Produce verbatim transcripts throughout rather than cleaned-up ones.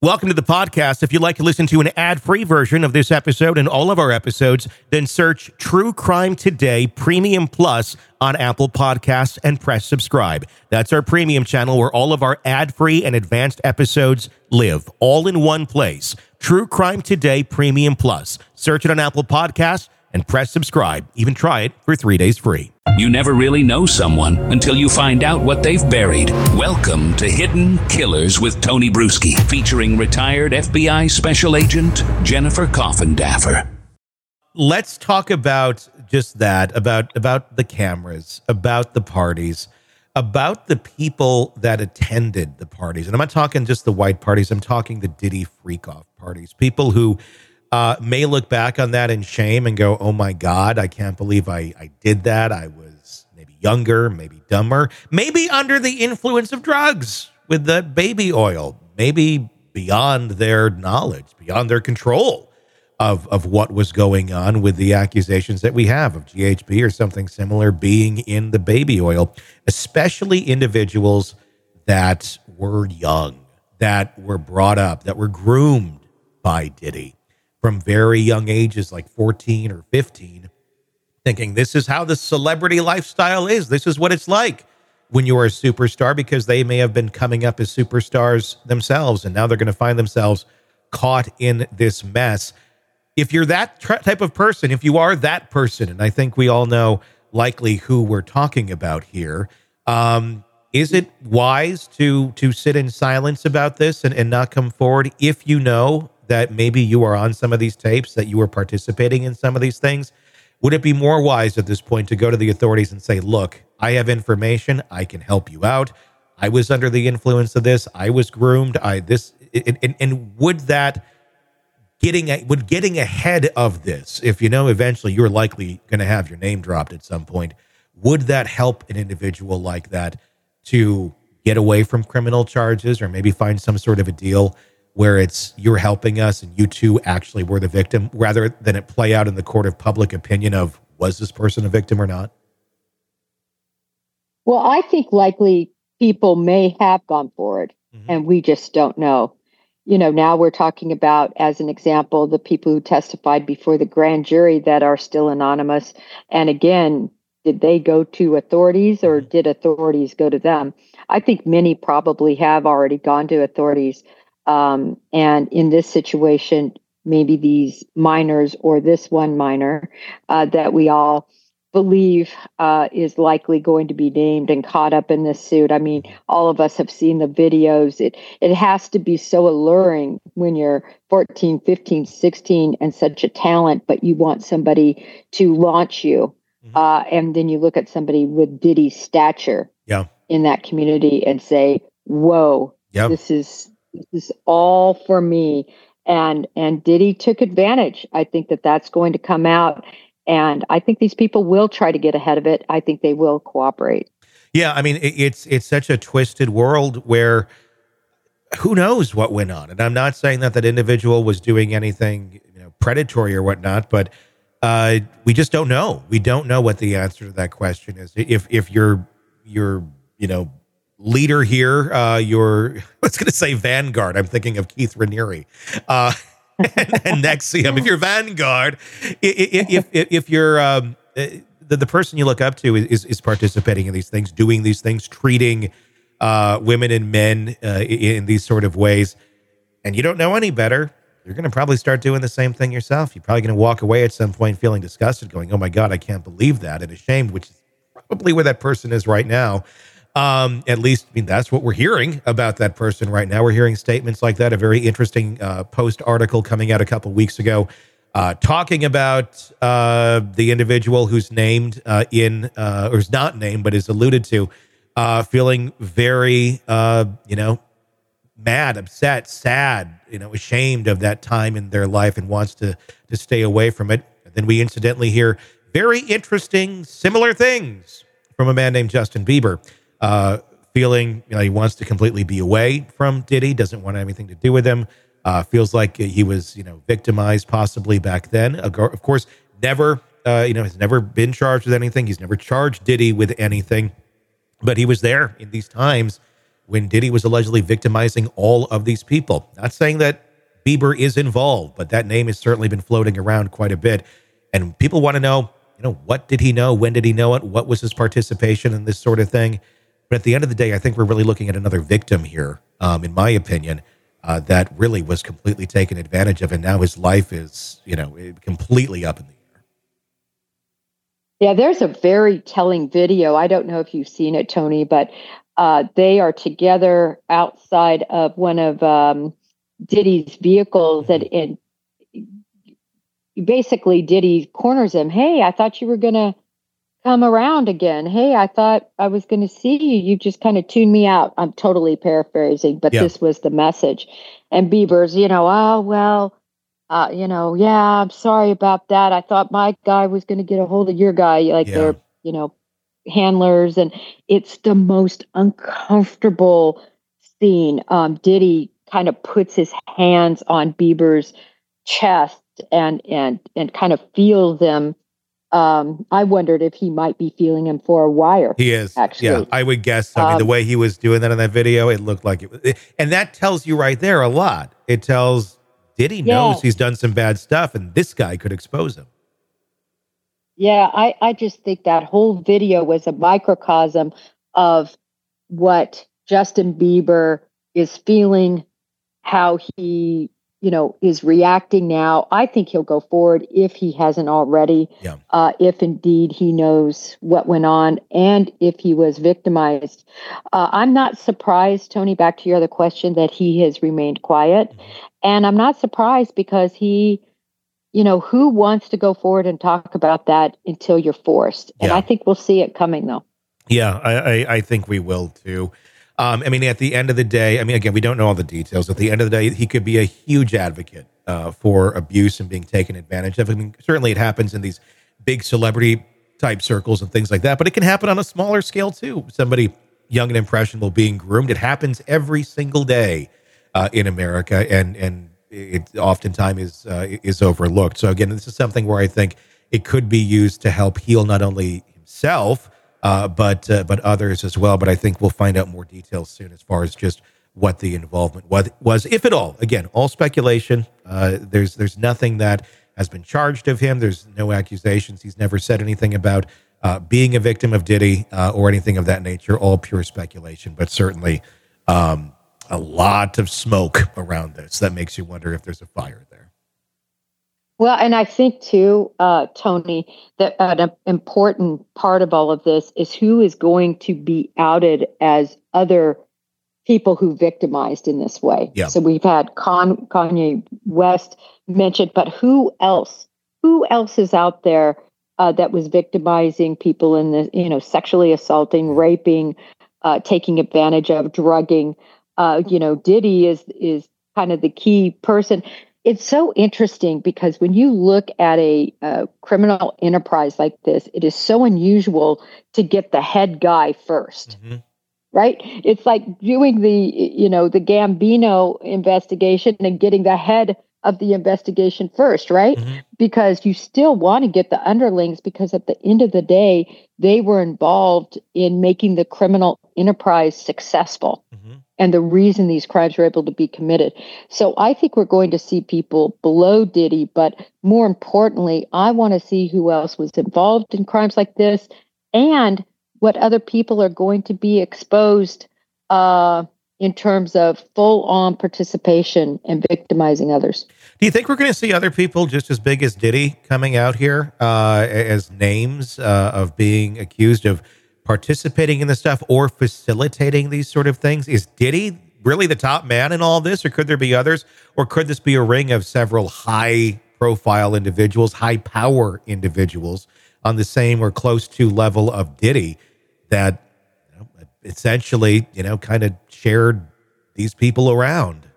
Welcome to the podcast. If you'd like to listen to an ad-free version of this episode and all of our episodes, then search True Crime Today Premium Plus on Apple Podcasts and press subscribe. That's our premium channel where all of our ad-free and advanced episodes live, all in one place. True Crime Today Premium Plus. Search it on Apple Podcasts and press subscribe. Even try it for three days free. You never really know someone until you find out what they've buried. Welcome to Hidden Killers with Tony Bruschi, featuring retired F B I Special Agent Jennifer Coffindaffer. Let's talk about just that, about, about the cameras, about the parties, about the people that attended the parties. And I'm not talking just the white parties. I'm talking the Diddy freak-off parties. People who uh, may look back on that in shame and go, oh my God, I can't believe I, I did that. I was maybe younger, maybe dumber, maybe under the influence of drugs with the baby oil, maybe beyond their knowledge, beyond their control of, of what was going on with the accusations that we have of G H B or something similar being in the baby oil, especially individuals that were young, that were brought up, that were groomed by Diddy from very young ages, like fourteen or fifteen, thinking this is how the celebrity lifestyle is. This is what it's like when you're a superstar, because they may have been coming up as superstars themselves, and now they're going to find themselves caught in this mess. If you're that tra- type of person, if you are that person, and I think we all know likely who we're talking about here, um, is it wise to to sit in silence about this and, and not come forward if you know that maybe you are on some of these tapes, that you were participating in some of these things? Would it be more wise at this point to go to the authorities and say, look, I have information, I can help you out. I was under the influence of this. I was groomed. I this and, and, and would that getting a, would getting ahead of this, if you know eventually you're likely going to have your name dropped at some point, would that help an individual like that to get away from criminal charges, or maybe find some sort of a deal where it's you're helping us and you two actually were the victim, rather than it play out in the court of public opinion of was this person a victim or not? Well, I think likely people may have gone forward, mm-hmm. and we just don't know. You know, now we're talking about, as an example, the people who testified before the grand jury that are still anonymous. And again, did they go to authorities or did authorities go to them? I think many probably have already gone to authorities. Um, and in this situation, maybe these minors or this one minor uh, that we all believe uh, is likely going to be named and caught up in this suit. I mean, all of us have seen the videos. It it has to be so alluring when you're fourteen, fifteen, sixteen and such a talent, but you want somebody to launch you. Mm-hmm. Uh, and then you look at somebody with Diddy's stature yeah. in that community and say, whoa, yep. this is this is all for me. And and Diddy took advantage. I think that that's going to come out. And I think these people will try to get ahead of it. I think they will cooperate. Yeah, I mean, it, it's it's such a twisted world where who knows what went on. And I'm not saying that that individual was doing anything, you know, predatory or whatnot, but uh, we just don't know. We don't know what the answer to that question is. If if you're you're you know. leader here, uh, your, I was going to say Vanguard. I'm thinking of Keith Raniere. Uh, and, and N X I V M. If you're Vanguard, if, if, if, if you're um, the, the person you look up to is, is participating in these things, doing these things, treating uh, women and men uh, in these sort of ways, and you don't know any better, you're going to probably start doing the same thing yourself. You're probably going to walk away at some point feeling disgusted, going, oh my God, I can't believe that, and ashamed, which is probably where that person is right now. Um, at least, I mean, that's what we're hearing about that person right now. We're hearing statements like that. A very interesting uh, Post article coming out a couple weeks ago uh, talking about uh, the individual who's named uh, in, uh, or is not named, but is alluded to, uh, feeling very, uh, you know, mad, upset, sad, you know, ashamed of that time in their life and wants to, to stay away from it. And then we incidentally hear very interesting, similar things from a man named Justin Bieber. Uh, feeling, you know, he wants to completely be away from Diddy, doesn't want anything to do with him, uh, feels like he was, you know, victimized possibly back then. Of course, never, uh, you know, has never been charged with anything. He's never charged Diddy with anything, but he was there in these times when Diddy was allegedly victimizing all of these people. Not saying that Bieber is involved, but that name has certainly been floating around quite a bit. And people want to know, you know, what did he know? When did he know it? What was his participation in this sort of thing? But at the end of the day, I think we're really looking at another victim here, um, in my opinion, uh, that really was completely taken advantage of. And now his life is, you know, completely up in the air. Yeah, there's a very telling video. I don't know if you've seen it, Tony, but uh, they are together outside of one of um, Diddy's vehicles, and, and basically Diddy corners him. Hey, I thought you were going to come around again. Hey, I thought I was going to see you. You just kind of tuned me out. I'm totally paraphrasing, but yeah. This was the message. And Bieber's, you know, oh, well, uh, you know, yeah, I'm sorry about that. I thought my guy was going to get a hold of your guy. Like yeah. they're, you know, handlers. And it's the most uncomfortable scene. Um, Diddy kind of puts his hands on Bieber's chest and and and kind of feels them. Um, I wondered if he might be feeling him for a wire. He is. Actually. Yeah, I would guess. I mean, um, the way he was doing that in that video, it looked like it was. And that tells you right there a lot. It tells Diddy yeah. knows he's done some bad stuff, and this guy could expose him. Yeah, I, I just think that whole video was a microcosm of what Justin Bieber is feeling, how he, you know, is reacting now. I think he'll go forward if he hasn't already, yeah. uh, if indeed he knows what went on and if he was victimized. Uh, I'm not surprised, Tony, back to your other question, that he has remained quiet. Mm-hmm. And I'm not surprised because he, you know, who wants to go forward and talk about that until you're forced? And yeah. I think we'll see it coming, though. Yeah, I, I, I think we will, too. Um, I mean, at the end of the day, I mean, again, we don't know all the details. At the end of the day, he could be a huge advocate uh, for abuse and being taken advantage of. I mean, certainly it happens in these big celebrity type circles and things like that, but it can happen on a smaller scale, too. Somebody young and impressionable being groomed. It happens every single day uh, in America, and and it oftentimes is uh, is overlooked. So again, this is something where I think it could be used to help heal not only himself, uh, but uh, but others as well. But I think we'll find out more details soon as far as just what the involvement was, was if at all. Again, all speculation. Uh, there's there's nothing that has been charged of him. There's no accusations. He's never said anything about uh, being a victim of Diddy uh, or anything of that nature. All pure speculation, but certainly um, a lot of smoke around this that makes you wonder if there's a fire there. Well, and I think too, uh, Tony, that an important part of all of this is who is going to be outed as other people who victimized in this way. Yeah. So we've had Con- Kanye West mentioned, but who else? Who else is out there uh, that was victimizing people in the, you know, sexually assaulting, raping, uh, taking advantage of, drugging? Uh, you know, Diddy is is kind of the key person. It's so interesting because when you look at a, a criminal enterprise like this, it is so unusual to get the head guy first. Mm-hmm. Right? It's like doing the, you know, the Gambino investigation and getting the head of the investigation first, right? Mm-hmm. Because you still want to get the underlings, because at the end of the day, they were involved in making the criminal enterprise successful. Mm-hmm. And the reason these crimes were able to be committed. So I think we're going to see people below Diddy, but more importantly, I want to see who else was involved in crimes like this and what other people are going to be exposed uh, in terms of full-on participation and victimizing others. Do you think we're going to see other people just as big as Diddy coming out here uh, as names uh, of being accused of participating in this stuff or facilitating these sort of things? Is Diddy really the top man in all this, or could there be others? Or could this be a ring of several high-profile individuals, high-power individuals on the same or close to level of Diddy that, you know, essentially, you know, kind of shared these people around?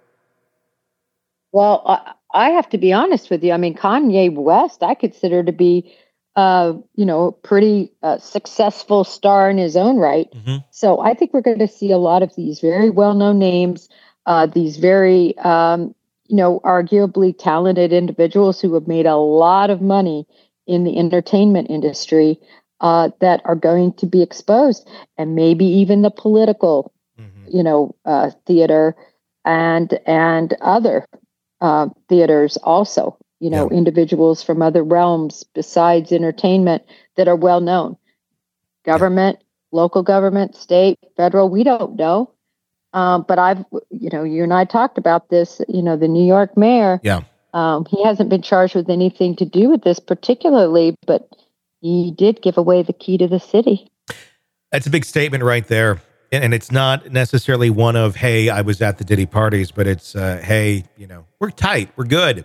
Well, I, I have to be honest with you. I mean, Kanye West, I consider to be, uh, you know, a pretty uh, successful star in his own right. Mm-hmm. So I think we're going to see a lot of these very well-known names, uh, these very, um, you know, arguably talented individuals who have made a lot of money in the entertainment industry uh, that are going to be exposed, and maybe even the political mm-hmm. you know, uh, theater and and other uh, theaters also, you know, yeah. individuals from other realms besides entertainment that are well known. Government, yeah. local government, state, federal, we don't know. Um, but I've, you know, you and I talked about this, you know, the New York mayor. Yeah. Um, he hasn't been charged with anything to do with this particularly, but he did give away the key to the city. That's a big statement right there. And it's not necessarily one of, hey, I was at the Diddy parties, but it's, uh, hey, you know, we're tight, we're good.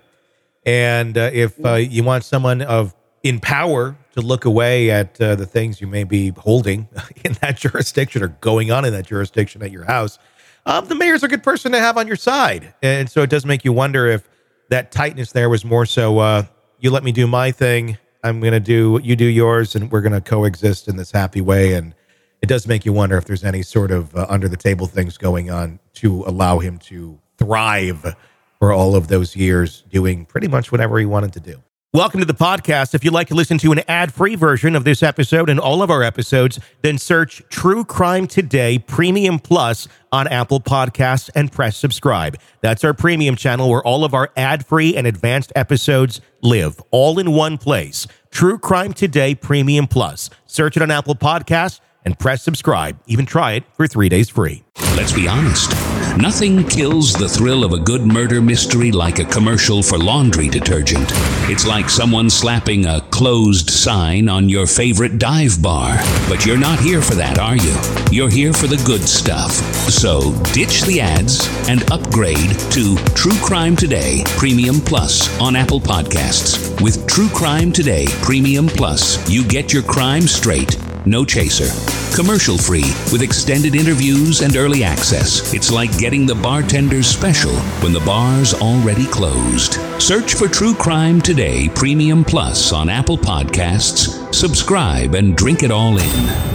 And uh, if uh, you want someone of in power to look away at uh, the things you may be holding in that jurisdiction or going on in that jurisdiction at your house, um, the mayor's a good person to have on your side. And so it does make you wonder if that tightness there was more so, uh, you let me do my thing, I'm going to do what you do yours, and we're going to coexist in this happy way. And it does make you wonder if there's any sort of uh, under the table things going on to allow him to thrive for all of those years doing pretty much whatever he wanted to do. Welcome to the podcast. If you'd like to listen to an ad-free version of this episode and all of our episodes, then search True Crime Today Premium Plus on Apple Podcasts and press subscribe. That's our premium channel where all of our ad-free and advanced episodes live, all in one place. True Crime Today Premium Plus. Search it on Apple Podcasts and press subscribe. Even try it for three days free. Let's be honest. Nothing kills the thrill of a good murder mystery like a commercial for laundry detergent. It's like someone slapping a closed sign on your favorite dive bar. But you're not here for that, are you? You're here for the good stuff. So ditch the ads and upgrade to True Crime Today Premium Plus on Apple Podcasts. With True Crime Today Premium Plus, you get your crime straight. No chaser. Commercial free with extended interviews and early access. It's like getting the bartender's special when the bar's already closed. Search for True Crime Today Premium Plus on Apple Podcasts. Subscribe and drink it all in.